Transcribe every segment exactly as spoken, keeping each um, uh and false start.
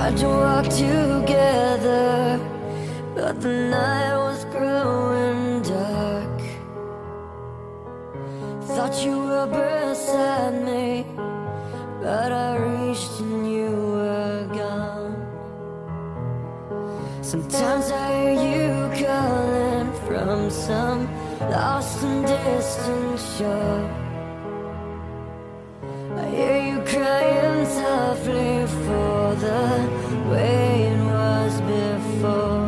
tried to walk together, but the night was growing dark. Thought you were beside me, but I reached and you were gone. Sometimes I hear you calling from some lost and distant shore. I hear you crying softly for the way it was before.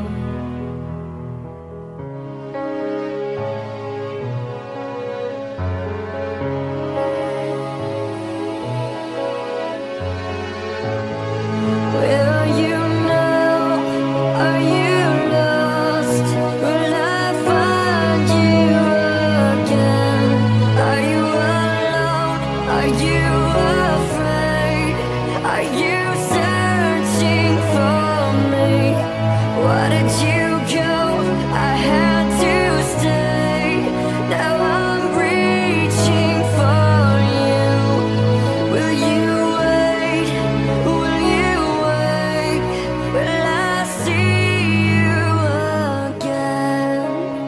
Where are you now? Are you lost? Will I find you again? Are you alone? Are you afraid? Are you searching for me? Why did you go? I had to stay. Now I'm reaching for you. Will you wait? Will you wait? Will I see you again?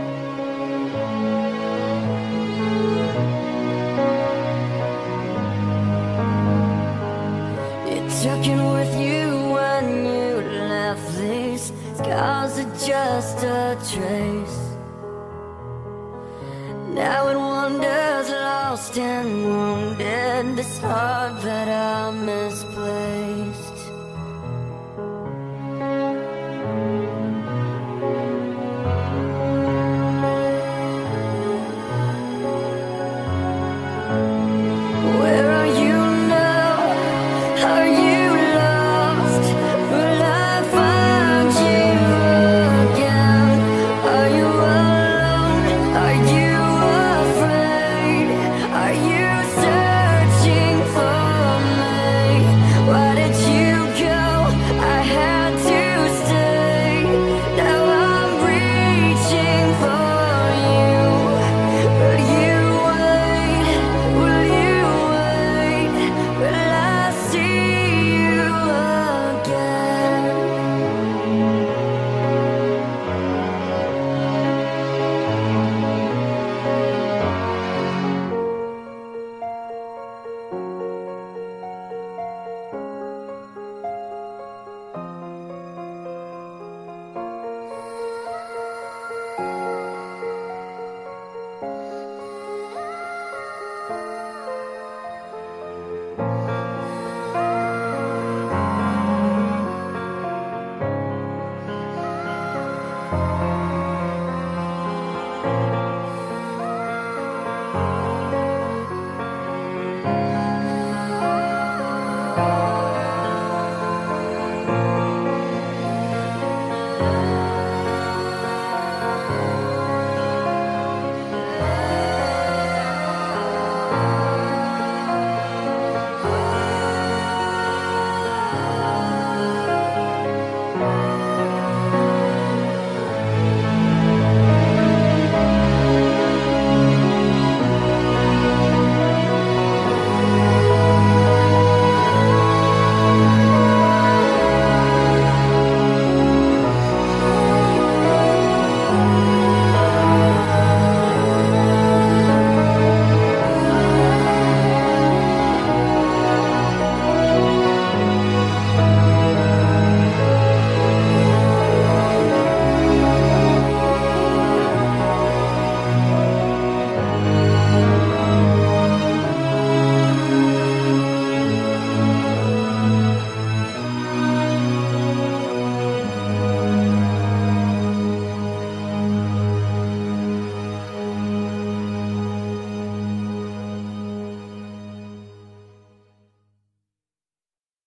You took it with you when you left. These scars are just a trace. Now it wanders lost and wounded, this heart that I misplaced. Where are you now? Are you lost? Will I find you again? Are you alone? Are you afraid? Are you searching for me? Why did you go? I had to stay. Now I'm reaching for you. Will you wait? Will you wait? Will I see you again?